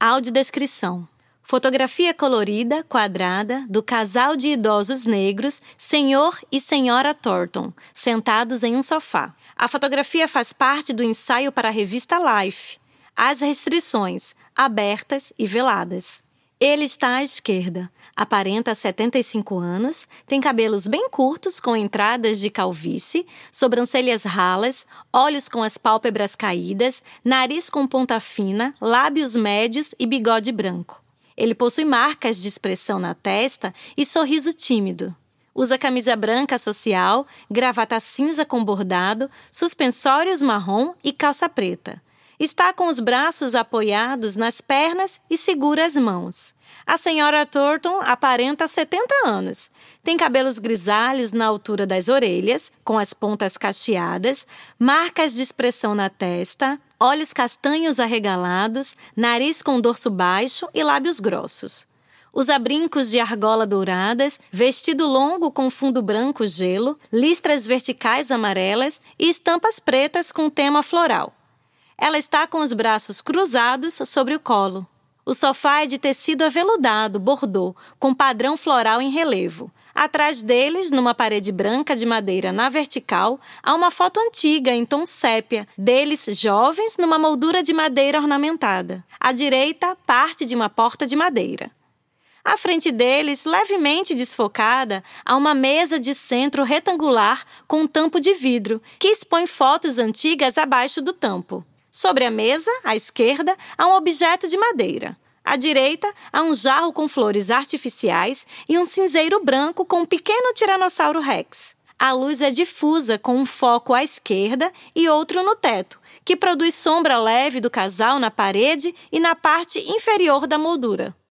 Audiodescrição. Fotografia colorida, quadrada, do casal de idosos negros, Senhor e Senhora Thornton, sentados em um sofá. A fotografia faz parte do ensaio para a revista Life. As restrições, abertas e veladas. Ele está à esquerda, aparenta 75 anos, tem cabelos bem curtos com entradas de calvície, sobrancelhas ralas, olhos com as pálpebras caídas, nariz com ponta fina, lábios médios e bigode branco. Ele possui marcas de expressão na testa e sorriso tímido. Usa camisa branca social, gravata cinza com bordado, suspensórios marrom e calça preta. Está com os braços apoiados nas pernas e segura as mãos. A senhora Thornton aparenta 70 anos. Tem cabelos grisalhos na altura das orelhas, com as pontas cacheadas, marcas de expressão na testa, olhos castanhos arregalados, nariz com dorso baixo e lábios grossos. Usa brincos de argola douradas, vestido longo com fundo branco gelo, listras verticais amarelas e estampas pretas com tema floral. Ela está com os braços cruzados sobre o colo. O sofá é de tecido aveludado, bordô, com padrão floral em relevo. Atrás deles, numa parede branca de madeira na vertical, há uma foto antiga em tom sépia, deles jovens numa moldura de madeira ornamentada. À direita, parte de uma porta de madeira. À frente deles, levemente desfocada, há uma mesa de centro retangular com um tampo de vidro, que expõe fotos antigas abaixo do tampo. Sobre a mesa, à esquerda, há um objeto de madeira. À direita, há um jarro com flores artificiais e um cinzeiro branco com um pequeno tiranossauro rex. A luz é difusa, com um foco à esquerda e outro no teto, que produz sombra leve do casal na parede e na parte inferior da moldura.